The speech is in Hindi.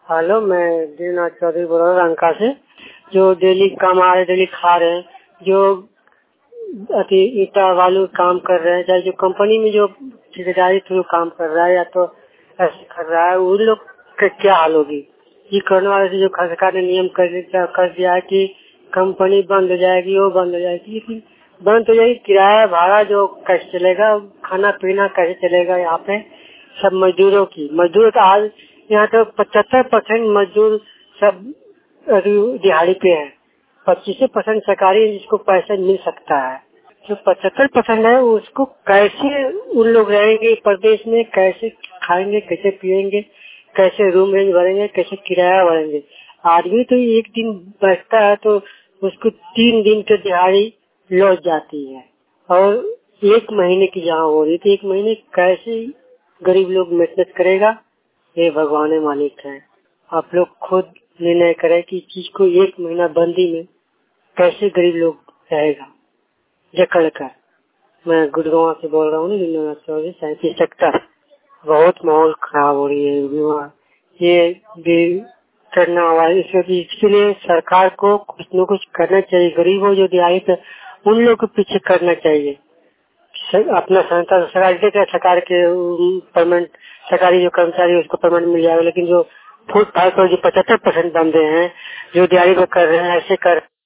हेलो, मैं दीनानाथ चौधरी बोल रहा हूँ रंका से। जो डेली कमा रहे, डेली खा रहे हैं, जो अति ईटा वालू काम कर रहे हैं, चाहे जो कंपनी में जो ठेकेदारी थ्रू काम कर रहा है या तो ऐसे कर रहा है, उन लोग का क्या हाल होगी। ये करने वाले से जो सरकार ने नियम कर दिया है कि कंपनी बंद हो जाएगी, वो बंद हो जाएगी, लेकिन बंद हो जाएगी, किराया भाड़ा जो कैसे चलेगा, खाना पीना कैसे चलेगा। यहाँ पे सब मजदूरों की मजदूर का हाल, यहाँ तो 75% मजदूर सब दिहाड़ी पे है। 25% सरकारी जिसको पैसा मिल सकता है, जो 75% है उसको कैसे उन लोग रहेंगे प्रदेश में, कैसे खाएंगे, कैसे पिएंगे, कैसे रूम रेंज भरेंगे, कैसे किराया भरेंगे। आदमी तो एक दिन बैठता है तो उसको 3 दिन की दिहाड़ी लौट जाती है, और 1 महीने की जहाँ हो रही थी, 1 महीने कैसे गरीब लोग मेहनत करेगा, ये भगवान मालिक है। आप लोग खुद निर्णय करें कि चीज को 1 महीना बंदी में कैसे गरीब लोग रहेगा जकड़ कर। मैं गुड़गांव से बोल रहा हूँ, 37 सेक्टर। बहुत माहौल खराब हो रही है, ये भी करना हुआ है। इसलिए सरकार को कुछ न कुछ करना चाहिए। गरीबों जो दिहाड़ी पे, उन लोग के पीछे करना चाहिए। अपना सरकार के परमानेंट सरकारी जो कर्मचारी उसको परमानेंट मिल जाएगा, लेकिन जो फुट फाइट और जो 75% बंदे हैं जो दिहाड़ी में कर रहे हैं, ऐसे कर